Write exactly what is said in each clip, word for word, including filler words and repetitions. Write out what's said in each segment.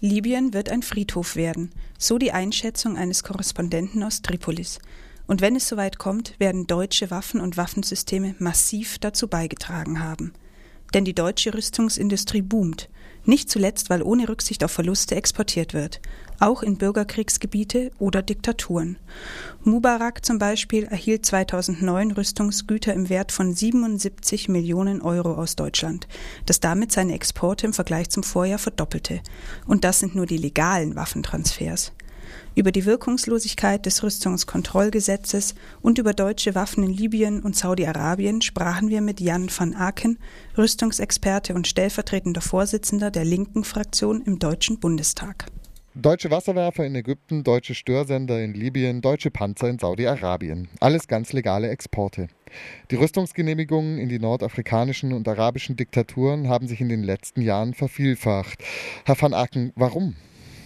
Libyen wird ein Friedhof werden, so die Einschätzung eines Korrespondenten aus Tripolis. Und wenn es soweit kommt, werden deutsche Waffen und Waffensysteme massiv dazu beigetragen haben. Denn die deutsche Rüstungsindustrie boomt, nicht zuletzt, weil ohne Rücksicht auf Verluste exportiert wird, auch in Bürgerkriegsgebiete oder Diktaturen. Mubarak zum Beispiel erhielt zweitausendneun Rüstungsgüter im Wert von siebenundsiebzig Millionen Euro aus Deutschland, das damit seine Exporte im Vergleich zum Vorjahr verdoppelte. Und das sind nur die legalen Waffentransfers. Über die Wirkungslosigkeit des Rüstungskontrollgesetzes und über deutsche Waffen in Libyen und Saudi-Arabien sprachen wir mit Jan van Aken, Rüstungsexperte und stellvertretender Vorsitzender der linken Fraktion im Deutschen Bundestag. Deutsche Wasserwerfer in Ägypten, deutsche Störsender in Libyen, deutsche Panzer in Saudi-Arabien. Alles ganz legale Exporte. Die Rüstungsgenehmigungen in die nordafrikanischen und arabischen Diktaturen haben sich in den letzten Jahren vervielfacht. Herr van Aken, warum?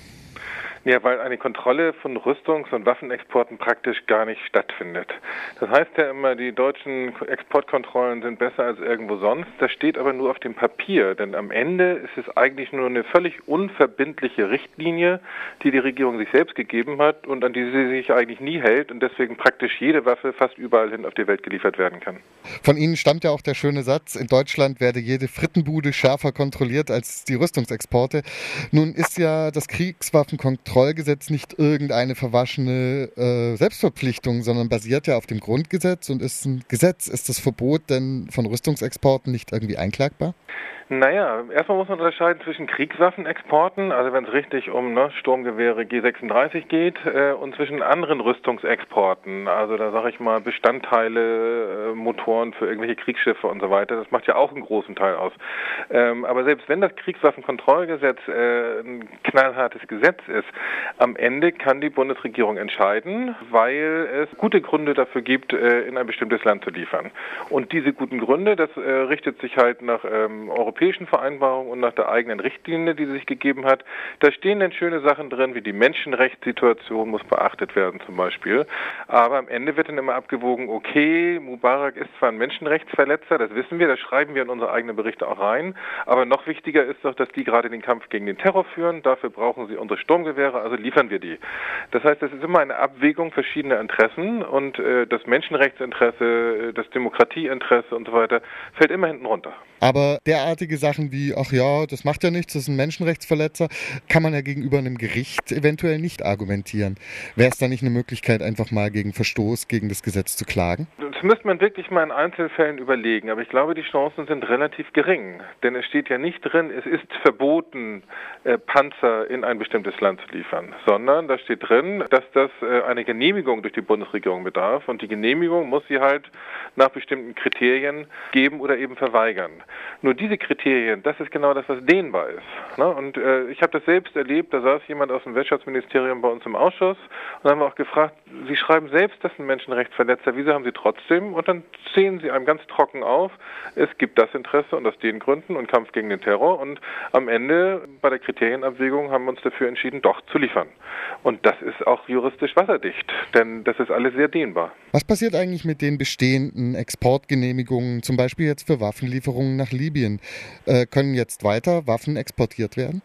Ja, weil eine Kontrolle von Rüstungs- und Waffenexporten praktisch gar nicht stattfindet. Das heißt ja immer, die deutschen Exportkontrollen sind besser als irgendwo sonst. Das steht aber nur auf dem Papier, denn am Ende ist es eigentlich nur eine völlig unverbindliche Richtlinie, die die Regierung sich selbst gegeben hat und an die sie sich eigentlich nie hält und deswegen praktisch jede Waffe fast überall hin auf die Welt geliefert werden kann. Von Ihnen stammt ja auch der schöne Satz, in Deutschland werde jede Frittenbude schärfer kontrolliert als die Rüstungsexporte. Nun ist ja das Kriegswaffenkontrollgesetz nicht irgendeine verwaschene äh, Selbstverpflichtung, sondern basiert ja auf dem Grundgesetz und ist ein Gesetz. Ist das Verbot denn von Rüstungsexporten nicht irgendwie einklagbar? Naja, erstmal muss man unterscheiden zwischen Kriegswaffenexporten, also wenn es richtig um ne, Sturmgewehre G sechsunddreißig geht, äh, und zwischen anderen Rüstungsexporten, also da sage ich mal Bestandteile, äh, Motoren für irgendwelche Kriegsschiffe und so weiter. Das macht ja auch einen großen Teil aus. Ähm, aber selbst wenn das Kriegswaffenkontrollgesetz äh, ein knallhartes Gesetz ist, am Ende kann die Bundesregierung entscheiden, weil es gute Gründe dafür gibt, äh, in ein bestimmtes Land zu liefern. Und diese guten Gründe, das äh, richtet sich halt nach ähm, europäischen Vereinbarung und nach der eigenen Richtlinie, die sie sich gegeben hat. Da stehen dann schöne Sachen drin, wie die Menschenrechtssituation muss beachtet werden zum Beispiel. Aber am Ende wird dann immer abgewogen, okay, Mubarak ist zwar ein Menschenrechtsverletzer, das wissen wir, das schreiben wir in unsere eigenen Berichte auch rein, aber noch wichtiger ist doch, dass die gerade den Kampf gegen den Terror führen, dafür brauchen sie unsere Sturmgewehre, also liefern wir die. Das heißt, es ist immer eine Abwägung verschiedener Interessen und äh, das Menschenrechtsinteresse, das Demokratieinteresse und so weiter fällt immer hinten runter. Aber derartige Sachen wie, ach ja, das macht ja nichts, das ist ein Menschenrechtsverletzer, kann man ja gegenüber einem Gericht eventuell nicht argumentieren. Wäre es da nicht eine Möglichkeit, einfach mal gegen Verstoß gegen das Gesetz zu klagen? Das müsste man wirklich mal in Einzelfällen überlegen, aber ich glaube, die Chancen sind relativ gering. Denn es steht ja nicht drin, es ist verboten, äh, Panzer in ein bestimmtes Land zu liefern, sondern da steht drin, dass das äh, eine Genehmigung durch die Bundesregierung bedarf und die Genehmigung muss sie halt nach bestimmten Kriterien geben oder eben verweigern. Nur diese Kriterien, das ist genau das, was dehnbar ist. Ne? Und äh, ich habe das selbst erlebt, da saß jemand aus dem Wirtschaftsministerium bei uns im Ausschuss und dann haben wir auch gefragt, Sie schreiben selbst, das ist ein Menschenrechtsverletzer, wieso haben Sie trotzdem? Und dann zählen Sie einem ganz trocken auf, es gibt das Interesse und aus den Gründen und Kampf gegen den Terror und am Ende bei der Kriterienabwägung haben wir uns dafür entschieden, doch zu liefern. Und das ist auch juristisch wasserdicht, denn das ist alles sehr dehnbar. Was passiert eigentlich mit den bestehenden Exportgenehmigungen, zum Beispiel jetzt für Waffenlieferungen nach Libyen? Äh, können jetzt weiter Waffen exportiert werden?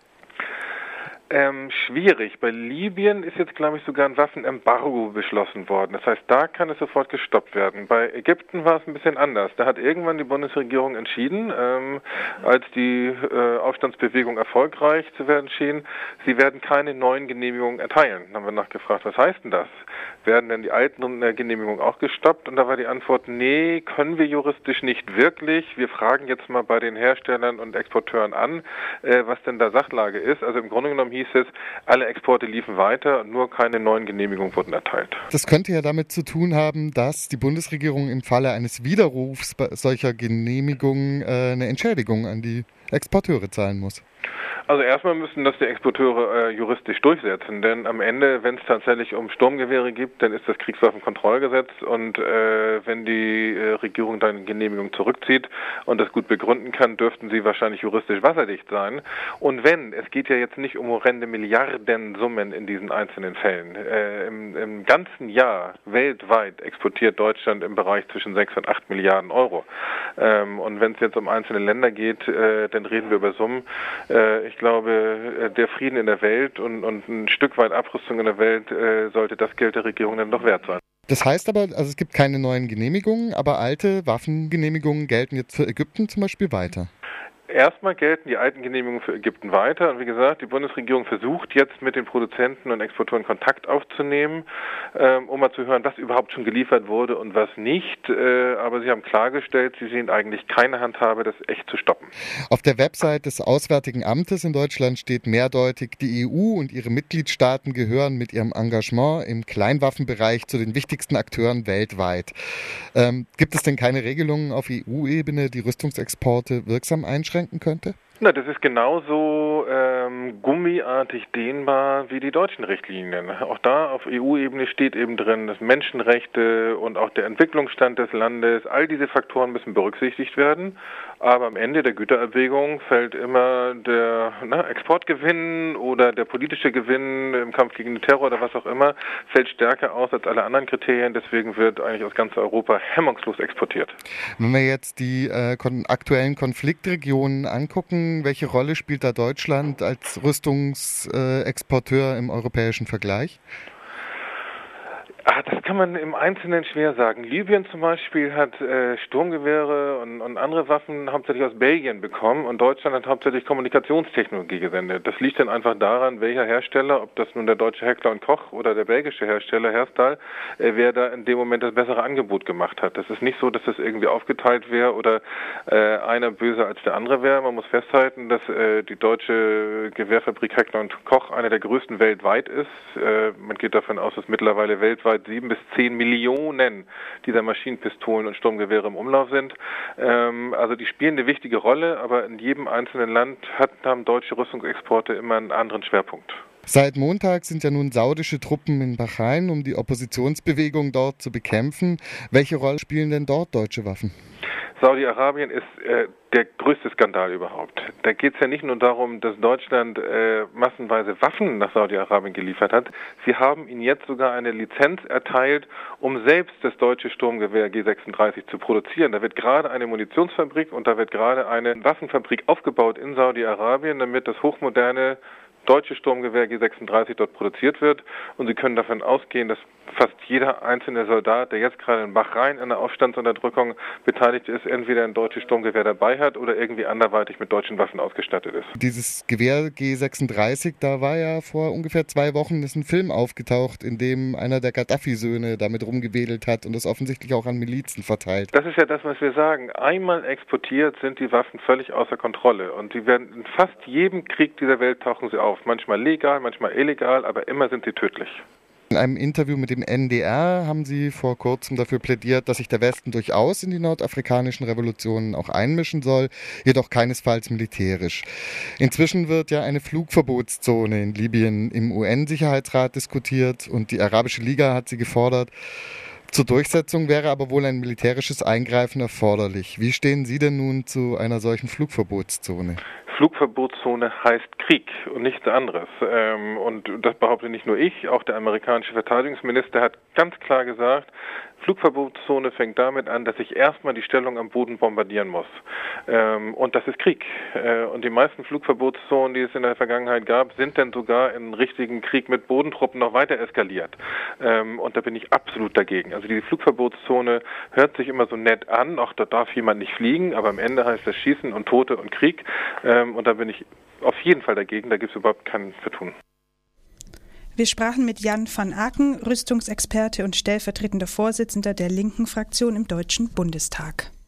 Ähm, schwierig. Bei Libyen ist jetzt, glaube ich, sogar ein Waffenembargo beschlossen worden. Das heißt, da kann es sofort gestoppt werden. Bei Ägypten war es ein bisschen anders. Da hat irgendwann die Bundesregierung entschieden, ähm, als die äh, Aufstandsbewegung erfolgreich zu werden schien, sie werden keine neuen Genehmigungen erteilen. Dann haben wir nachgefragt, was heißt denn das? Werden denn die alten äh, Genehmigungen auch gestoppt? Und da war die Antwort, nee, können wir juristisch nicht wirklich. Wir fragen jetzt mal bei den Herstellern und Exporteuren an, äh, was denn da Sachlage ist. Also im Grunde genommen hieß es, alle Exporte liefen weiter und nur keine neuen Genehmigungen wurden erteilt. Das könnte ja damit zu tun haben, dass die Bundesregierung im Falle eines Widerrufs solcher Genehmigungen äh, eine Entschädigung an die Exporteure zahlen muss. Also erstmal müssen das die Exporteure äh, juristisch durchsetzen, denn am Ende, wenn es tatsächlich um Sturmgewehre geht, dann ist das Kriegswaffenkontrollgesetz und äh, wenn die äh, Regierung dann eine Genehmigung zurückzieht und das gut begründen kann, dürften sie wahrscheinlich juristisch wasserdicht sein. Und wenn, es geht ja jetzt nicht um horrende Milliardensummen in diesen einzelnen Fällen. Äh, im, Im ganzen Jahr weltweit exportiert Deutschland im Bereich zwischen sechs und acht Milliarden Euro. Ähm, und wenn es jetzt um einzelne Länder geht, äh, dann reden wir über Summen, Äh, ich glaube, der Frieden in der Welt und, und ein Stück weit Abrüstung in der Welt äh, sollte das Geld der Regierung dann doch wert sein. Das heißt aber, also es gibt keine neuen Genehmigungen, aber alte Waffengenehmigungen gelten jetzt für Ägypten zum Beispiel weiter. Erstmal gelten die alten Genehmigungen für Ägypten weiter und wie gesagt, die Bundesregierung versucht jetzt mit den Produzenten und Exporteuren Kontakt aufzunehmen, ähm, um mal zu hören, was überhaupt schon geliefert wurde und was nicht. Äh, aber sie haben klargestellt, sie sehen eigentlich keine Handhabe, das echt zu stoppen. Auf der Website des Auswärtigen Amtes in Deutschland steht mehrdeutig, die E U und ihre Mitgliedstaaten gehören mit ihrem Engagement im Kleinwaffenbereich zu den wichtigsten Akteuren weltweit. Ähm, gibt es denn keine Regelungen auf E U-Ebene, die Rüstungsexporte wirksam einschränken könnte? Na, das ist genauso ähm, gummiartig dehnbar wie die deutschen Richtlinien. Auch da auf E U-Ebene steht eben drin, dass Menschenrechte und auch der Entwicklungsstand des Landes, all diese Faktoren müssen berücksichtigt werden. Aber am Ende der Güterabwägung fällt immer der na, Exportgewinn oder der politische Gewinn im Kampf gegen den Terror oder was auch immer, fällt stärker aus als alle anderen Kriterien. Deswegen wird eigentlich aus ganz Europa hemmungslos exportiert. Wenn wir jetzt die äh, kon- aktuellen Konfliktregionen angucken, welche Rolle spielt da Deutschland als Rüstungsexporteur im europäischen Vergleich? Ah, das kann man im Einzelnen schwer sagen. Libyen zum Beispiel hat äh, Sturmgewehre und, und andere Waffen hauptsächlich aus Belgien bekommen und Deutschland hat hauptsächlich Kommunikationstechnologie gesendet. Das liegt dann einfach daran, welcher Hersteller, ob das nun der deutsche Heckler und Koch oder der belgische Hersteller Herstal, äh, wer da in dem Moment das bessere Angebot gemacht hat. Das ist nicht so, dass das irgendwie aufgeteilt wäre oder äh, einer böser als der andere wäre. Man muss festhalten, dass äh, die deutsche Gewehrfabrik Heckler und Koch eine der größten weltweit ist. Äh, man geht davon aus, dass mittlerweile weltweit sieben bis zehn Millionen dieser Maschinenpistolen und Sturmgewehre im Umlauf sind. Ähm, also die spielen eine wichtige Rolle, aber in jedem einzelnen Land hat, haben deutsche Rüstungsexporte immer einen anderen Schwerpunkt. Seit Montag sind ja nun saudische Truppen in Bahrain, um die Oppositionsbewegung dort zu bekämpfen. Welche Rolle spielen denn dort deutsche Waffen? Saudi-Arabien ist äh, der größte Skandal überhaupt. Da geht es ja nicht nur darum, dass Deutschland äh, massenweise Waffen nach Saudi-Arabien geliefert hat. Sie haben ihnen jetzt sogar eine Lizenz erteilt, um selbst das deutsche Sturmgewehr G sechsunddreißig zu produzieren. Da wird gerade eine Munitionsfabrik und da wird gerade eine Waffenfabrik aufgebaut in Saudi-Arabien, damit das hochmoderne deutsche Sturmgewehr G sechsunddreißig dort produziert wird. Und Sie können davon ausgehen, dass fast jeder einzelne Soldat, der jetzt gerade in Bahrain an der Aufstandsunterdrückung beteiligt ist, entweder ein deutsches Sturmgewehr dabei hat oder irgendwie anderweitig mit deutschen Waffen ausgestattet ist. Dieses Gewehr G sechsunddreißig, da war ja vor ungefähr zwei Wochen ist ein Film aufgetaucht, in dem einer der Gaddafi-Söhne damit rumgewedelt hat und das offensichtlich auch an Milizen verteilt. Das ist ja das, was wir sagen. Einmal exportiert sind die Waffen völlig außer Kontrolle und sie werden in fast jedem Krieg dieser Welt tauchen sie auf. Manchmal legal, manchmal illegal, aber immer sind sie tödlich. In einem Interview mit dem N D R haben Sie vor kurzem dafür plädiert, dass sich der Westen durchaus in die nordafrikanischen Revolutionen auch einmischen soll, jedoch keinesfalls militärisch. Inzwischen wird ja eine Flugverbotszone in Libyen im U N-Sicherheitsrat diskutiert und die Arabische Liga hat sie gefordert. Zur Durchsetzung wäre aber wohl ein militärisches Eingreifen erforderlich. Wie stehen Sie denn nun zu einer solchen Flugverbotszone? Flugverbotszone heißt Krieg und nichts anderes. Ähm, und das behaupte nicht nur ich, auch der amerikanische Verteidigungsminister hat ganz klar gesagt, Flugverbotszone fängt damit an, dass ich erstmal die Stellung am Boden bombardieren muss. Ähm, und das ist Krieg. Äh, und die meisten Flugverbotszonen, die es in der Vergangenheit gab, sind dann sogar in richtigen Krieg mit Bodentruppen noch weiter eskaliert. Ähm, und da bin ich absolut dagegen. Also die Flugverbotszone hört sich immer so nett an, auch da darf jemand nicht fliegen, aber am Ende heißt das Schießen und Tote und Krieg. Ähm, und da bin ich auf jeden Fall dagegen, da gibt es überhaupt keinen Vertun. Wir sprachen mit Jan van Aken, Rüstungsexperte und stellvertretender Vorsitzender der linken Fraktion im Deutschen Bundestag.